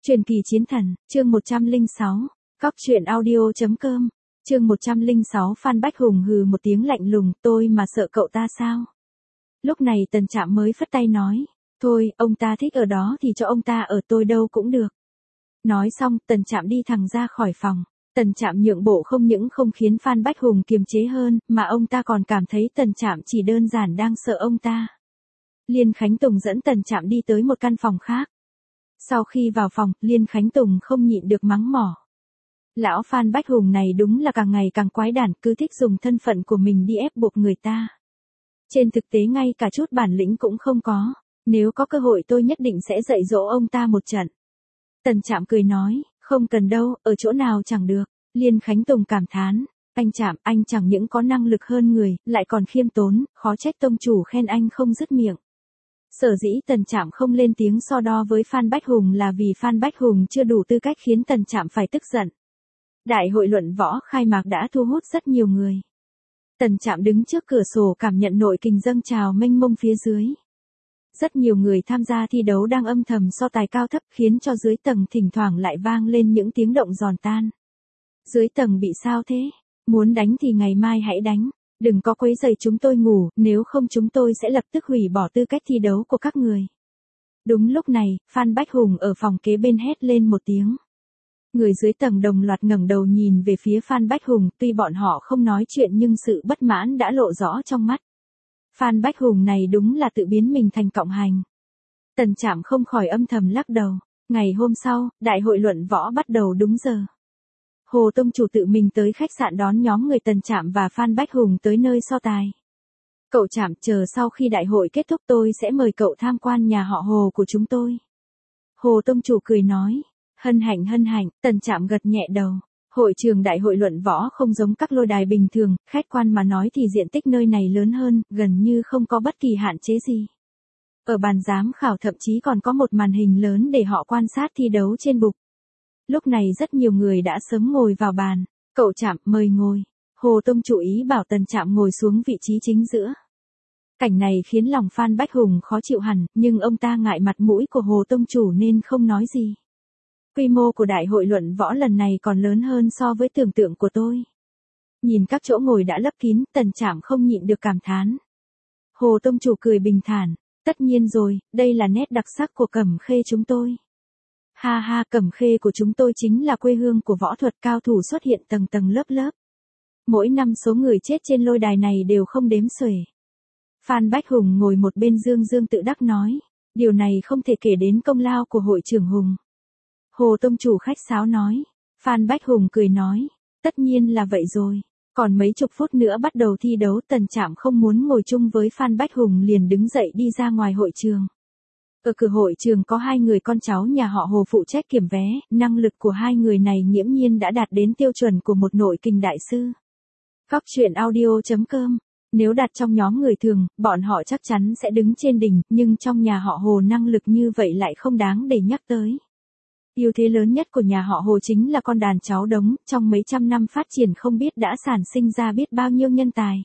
Truyền kỳ chiến thần, chương 106, Cóc truyện audio.com, chương 106 Phan Bách Hùng hừ một tiếng lạnh lùng, tôi mà sợ cậu ta sao? Lúc này Tần Trạm mới phất tay nói, thôi, ông ta thích ở đó thì cho ông ta ở, tôi đâu cũng được. Nói xong, Tần Trạm đi thẳng ra khỏi phòng. Tần Trạm nhượng bộ không những không khiến Phan Bách Hùng kiềm chế hơn, mà ông ta còn cảm thấy Tần Trạm chỉ đơn giản đang sợ ông ta. Liên Khánh Tùng dẫn Tần Trạm đi tới một căn phòng khác. Sau khi vào phòng, Liên Khánh Tùng không nhịn được mắng mỏ. Lão Phan Bách Hùng này đúng là càng ngày càng quái đản, cứ thích dùng thân phận của mình đi ép buộc người ta. Trên thực tế ngay cả chút bản lĩnh cũng không có. Nếu có cơ hội tôi nhất định sẽ dạy dỗ ông ta một trận. Tần Trạm cười nói, không cần đâu, ở chỗ nào chẳng được. Liên Khánh Tùng cảm thán, anh Trạm, anh chẳng những có năng lực hơn người, lại còn khiêm tốn, khó trách tông chủ khen anh không dứt miệng. Sở dĩ Tần Trạm không lên tiếng so đo với Phan Bách Hùng là vì Phan Bách Hùng chưa đủ tư cách khiến Tần Trạm phải tức giận. Đại hội luận võ khai mạc đã thu hút rất nhiều người. Tần Trạm đứng trước cửa sổ cảm nhận nội kình dâng trào mênh mông phía dưới. Rất nhiều người tham gia thi đấu đang âm thầm so tài cao thấp, khiến cho dưới tầng thỉnh thoảng lại vang lên những tiếng động giòn tan. Dưới tầng bị sao thế? Muốn đánh thì ngày mai hãy đánh. Đừng có quấy rầy chúng tôi ngủ, nếu không chúng tôi sẽ lập tức hủy bỏ tư cách thi đấu của các người. Đúng lúc này, Phan Bách Hùng ở phòng kế bên hét lên một tiếng. Người dưới tầng đồng loạt ngẩng đầu nhìn về phía Phan Bách Hùng, tuy bọn họ không nói chuyện nhưng sự bất mãn đã lộ rõ trong mắt. Phan Bách Hùng này đúng là tự biến mình thành cộng hành. Tần Trạm không khỏi âm thầm lắc đầu. Ngày hôm sau, đại hội luận võ bắt đầu đúng giờ. Hồ Tông Chủ tự mình tới khách sạn đón nhóm người Tần Trạm và Phan Bách Hùng tới nơi so tài. Cậu Trạm, chờ sau khi đại hội kết thúc tôi sẽ mời cậu tham quan nhà họ Hồ của chúng tôi. Hồ Tông Chủ cười nói. Hân hạnh, Tần Trạm gật nhẹ đầu. Hội trường đại hội luận võ không giống các lôi đài bình thường, khách quan mà nói thì diện tích nơi này lớn hơn, gần như không có bất kỳ hạn chế gì. Ở bàn giám khảo thậm chí còn có một màn hình lớn để họ quan sát thi đấu trên bục. Lúc này rất nhiều người đã sớm ngồi vào bàn. Cậu Trạm, mời ngồi. Hồ Tông Chủ ý bảo Tần Trạm ngồi xuống vị trí chính giữa. Cảnh này khiến lòng Phan Bách Hùng khó chịu hẳn, nhưng ông ta ngại mặt mũi của Hồ Tông Chủ nên không nói gì. Quy mô của đại hội luận võ lần này còn lớn hơn so với tưởng tượng của tôi. Nhìn các chỗ ngồi đã lấp kín, Tần Trạm không nhịn được cảm thán. Hồ Tông Chủ cười bình thản, tất nhiên rồi, đây là nét đặc sắc của Cẩm Khê chúng tôi. Ha ha, Cẩm Khê của chúng tôi chính là quê hương của võ thuật, cao thủ xuất hiện tầng tầng lớp lớp. Mỗi năm số người chết trên lôi đài này đều không đếm xuể. Phan Bách Hùng ngồi một bên dương tự đắc nói, điều này không thể kể đến công lao của hội trưởng Hùng. Hồ Tông Chủ khách sáo nói. Phan Bách Hùng cười nói, tất nhiên là vậy rồi. Còn mấy chục phút nữa bắt đầu thi đấu, Tần Trạm không muốn ngồi chung với Phan Bách Hùng liền đứng dậy đi ra ngoài hội trường. Ở cửa hội trường có hai người con cháu nhà họ Hồ phụ trách kiểm vé, năng lực của hai người này nghiễm nhiên đã đạt đến tiêu chuẩn của một nội kình đại sư. Cóc truyện audio.com. Nếu đặt trong nhóm người thường, bọn họ chắc chắn sẽ đứng trên đỉnh, nhưng trong nhà họ Hồ năng lực như vậy lại không đáng để nhắc tới. Ưu thế lớn nhất của nhà họ Hồ chính là con đàn cháu đống, trong mấy trăm năm phát triển không biết đã sản sinh ra biết bao nhiêu nhân tài.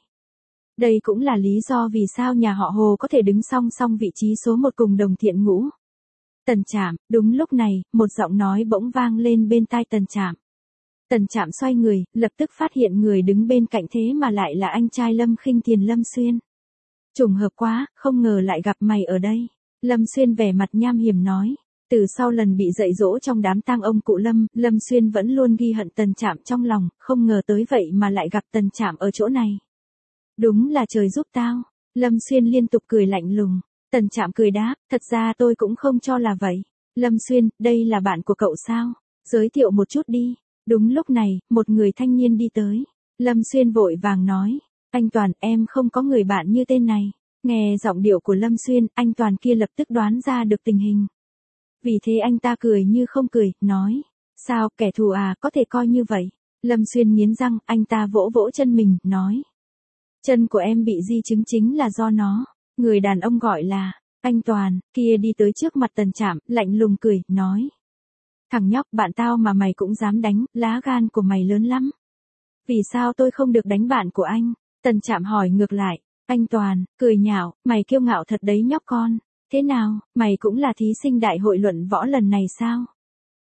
Đây cũng là lý do vì sao nhà họ Hồ có thể đứng song song vị trí số 1 cùng Đồng Thiện Ngũ. Tần Trạm, đúng lúc này, một giọng nói bỗng vang lên bên tai Tần Trạm. Tần Trạm xoay người, lập tức phát hiện người đứng bên cạnh thế mà lại là anh trai Lâm Khinh Thiền Lâm Xuyên. Trùng hợp quá, không ngờ lại gặp mày ở đây. Lâm Xuyên vẻ mặt nham hiểm nói. Từ sau lần bị dạy dỗ trong đám tang ông cụ Lâm, Lâm Xuyên vẫn luôn ghi hận Tần Trạm trong lòng, không ngờ tới vậy mà lại gặp Tần Trạm ở chỗ này. Đúng là trời giúp tao. Lâm Xuyên liên tục cười lạnh lùng. Tần Trạm cười đáp, thật ra tôi cũng không cho là vậy. Lâm Xuyên, đây là bạn của cậu sao? Giới thiệu một chút đi. Đúng lúc này, một người thanh niên đi tới. Lâm Xuyên vội vàng nói, anh Toàn, em không có người bạn như tên này. Nghe giọng điệu của Lâm Xuyên, anh Toàn kia lập tức đoán ra được tình hình. Vì thế anh ta cười như không cười, nói, sao, kẻ thù à, có thể coi như vậy. Lâm Xuyên nghiến răng, anh ta vỗ vỗ chân mình, nói. Chân của em bị di chứng chính là do nó. Người đàn ông gọi là, anh Toàn, kia đi tới trước mặt Tần Trạm, lạnh lùng cười, nói. Thằng nhóc, bạn tao mà mày cũng dám đánh, lá gan của mày lớn lắm. Vì sao tôi không được đánh bạn của anh? Tần Trạm hỏi ngược lại, anh Toàn, cười nhạo, mày kiêu ngạo thật đấy nhóc con. Thế nào, mày cũng là thí sinh đại hội luận võ lần này sao?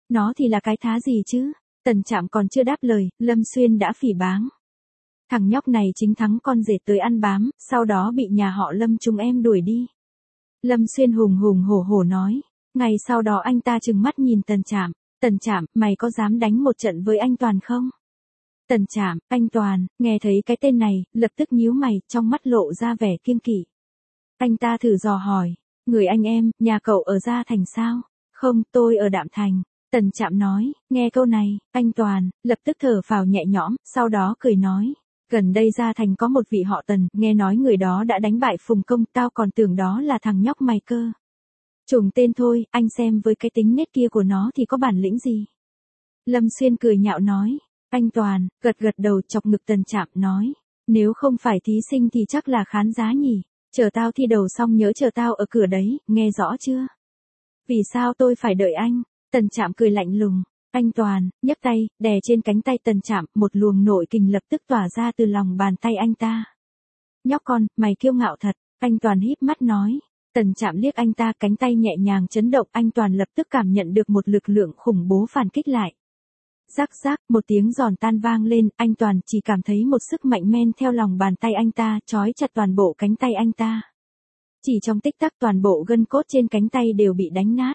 Nó thì là cái thá gì chứ? Tần Trạm còn chưa đáp lời, Lâm Xuyên đã phỉ báng. Thằng nhóc này chính thắng con dệt tới ăn bám, sau đó bị nhà họ Lâm chúng em đuổi đi. Lâm Xuyên hùng hùng hổ hổ nói. Ngày sau đó anh ta trừng mắt nhìn Tần Trạm. Tần Trạm, mày có dám đánh một trận với anh Toàn không? Tần Trạm, anh Toàn, nghe thấy cái tên này, lập tức nhíu mày, trong mắt lộ ra vẻ kiêng kỵ. Anh ta thử dò hỏi. Người anh em, nhà cậu ở Gia Thành sao? Không, tôi ở Đạm Thành. Tần Trạm nói. Nghe câu này, anh Toàn, lập tức thở phào nhẹ nhõm, sau đó cười nói. Gần đây Gia Thành có một vị họ Tần, nghe nói người đó đã đánh bại Phùng Công, tao còn tưởng đó là thằng nhóc mày cơ. Trùng tên thôi, anh xem với cái tính nết kia của nó thì có bản lĩnh gì. Lâm Xuyên cười nhạo nói. Anh Toàn, gật gật đầu chọc ngực Tần Trạm nói. Nếu không phải thí sinh thì chắc là khán giá nhỉ. Chờ tao thi đầu xong nhớ chờ tao ở cửa đấy, nghe rõ chưa? Vì sao tôi phải đợi anh? Tần Trạm cười lạnh lùng. Anh Toàn, nhấc tay, đè trên cánh tay Tần Trạm, một luồng nội kình lập tức tỏa ra từ lòng bàn tay anh ta. Nhóc con, mày kiêu ngạo thật, anh Toàn híp mắt nói. Tần Trạm liếc anh ta, cánh tay nhẹ nhàng chấn động, anh Toàn lập tức cảm nhận được một lực lượng khủng bố phản kích lại. Rắc rắc, một tiếng giòn tan vang lên, anh Toàn chỉ cảm thấy một sức mạnh men theo lòng bàn tay anh ta, trói chặt toàn bộ cánh tay anh ta. Chỉ trong tích tắc toàn bộ gân cốt trên cánh tay đều bị đánh nát.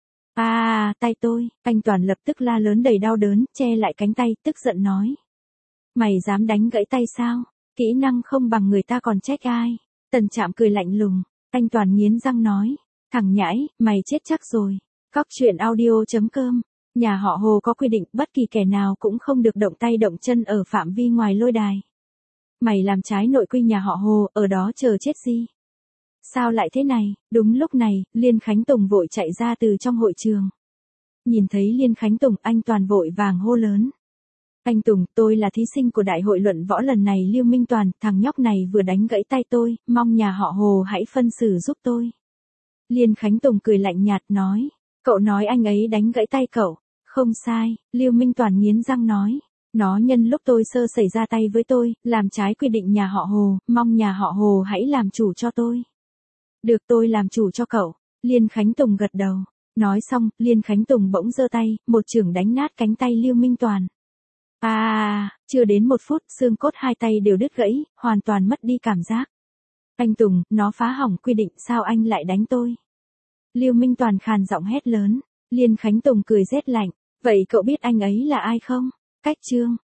Tay tôi, anh Toàn lập tức la lớn đầy đau đớn, che lại cánh tay, tức giận nói. Mày dám đánh gãy tay sao? Kỹ năng không bằng người ta còn trách ai? Tần Trạm cười lạnh lùng, anh Toàn nghiến răng nói. Thằng nhãi, mày chết chắc rồi. Cóc truyện audio.com. Nhà họ Hồ có quy định bất kỳ kẻ nào cũng không được động tay động chân ở phạm vi ngoài lôi đài. Mày làm trái nội quy nhà họ Hồ, ở đó chờ chết gì? Sao lại thế này? Đúng lúc này, Liên Khánh Tùng vội chạy ra từ trong hội trường. Nhìn thấy Liên Khánh Tùng, anh Toàn vội vàng hô lớn. Anh Tùng, tôi là thí sinh của đại hội luận võ lần này. Lưu Minh Toàn, thằng nhóc này vừa đánh gãy tay tôi, mong nhà họ Hồ hãy phân xử giúp tôi. Liên Khánh Tùng cười lạnh nhạt nói. Cậu nói anh ấy đánh gãy tay cậu. Không sai, Lưu Minh Toàn nghiến răng nói. Nó nhân lúc tôi sơ xảy ra tay với tôi, làm trái quy định nhà họ Hồ, mong nhà họ Hồ hãy làm chủ cho tôi. Được, tôi làm chủ cho cậu. Liên Khánh Tùng gật đầu. Nói xong, Liên Khánh Tùng bỗng giơ tay, một chưởng đánh nát cánh tay Lưu Minh Toàn. Chưa đến 1 phút, xương cốt hai tay đều đứt gãy, hoàn toàn mất đi cảm giác. Anh Tùng, nó phá hỏng quy định, sao anh lại đánh tôi? Lưu Minh Toàn khàn giọng hét lớn. Liên Khánh Tùng cười rét lạnh. Vậy cậu biết anh ấy là ai không? Cách Trương.